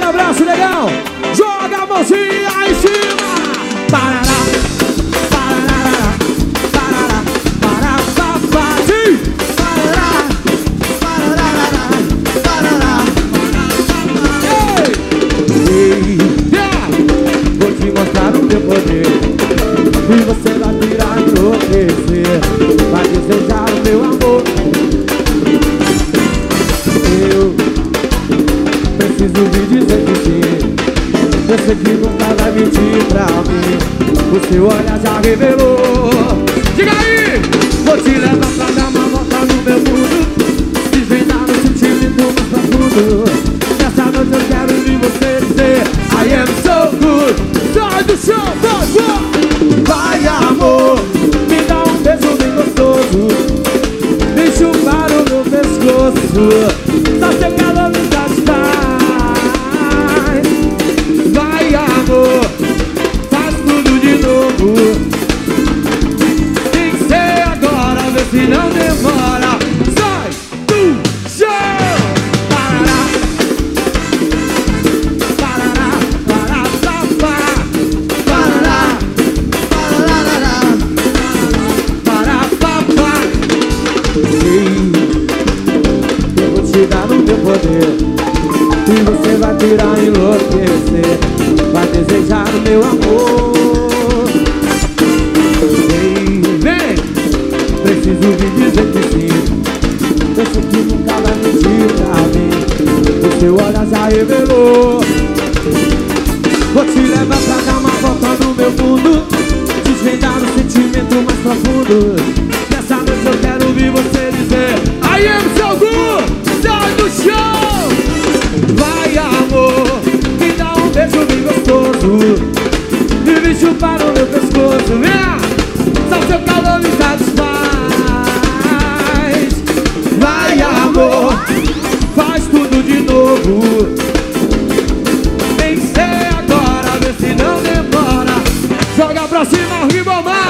abraço legal. Joga a mãozinha em cima. Parará, parará, parará, parará, parará, sim. Parará, parará, parará, parará. Ei, vou te mostrar o meu poder e você vai virar e enlouquecer. Vai desejar o meu amor. Eu preciso de dizer que sim. Eu sei que nunca vai mentir pra mim. O seu olhar já revelou. Diga aí! Vou te levar pra dar uma volta no meu mundo, desvendar o sentimento mais profundo. Nessa noite eu quero ouvir você dizer I am so good. Sai do chão, vai amor, me dá um beijo bem gostoso, me chupar o meu pescoço. Só seu calor me satisfaz. Vai amor, faz tudo de novo. Tem que ser agora, vê se não demora. Sai do chão. Parará, parará, parará, parará, parará, parará, parará. Ei, eu vou te dar o meu poder e você vai tirar e enlouquecer. Vai desejar o meu amor. Ei, vem, preciso de dizer que sim. Eu sei que nunca vai mentir pra mim. O seu olhar já revelou. Vou te levar pra dar uma volta no meu mundo, desvendar o sentimento mais profundo. Nessa noite eu quero ouvir você dizer I am so good. Sai do chão. Vai amor, me dá um beijo bem gostoso e me chupar no meu pescoço. Só seu calor me satisfaz. Vai amor, faz tudo de novo. Tem que ser agora, vê se não demora. Joga pra cima, Ribomar.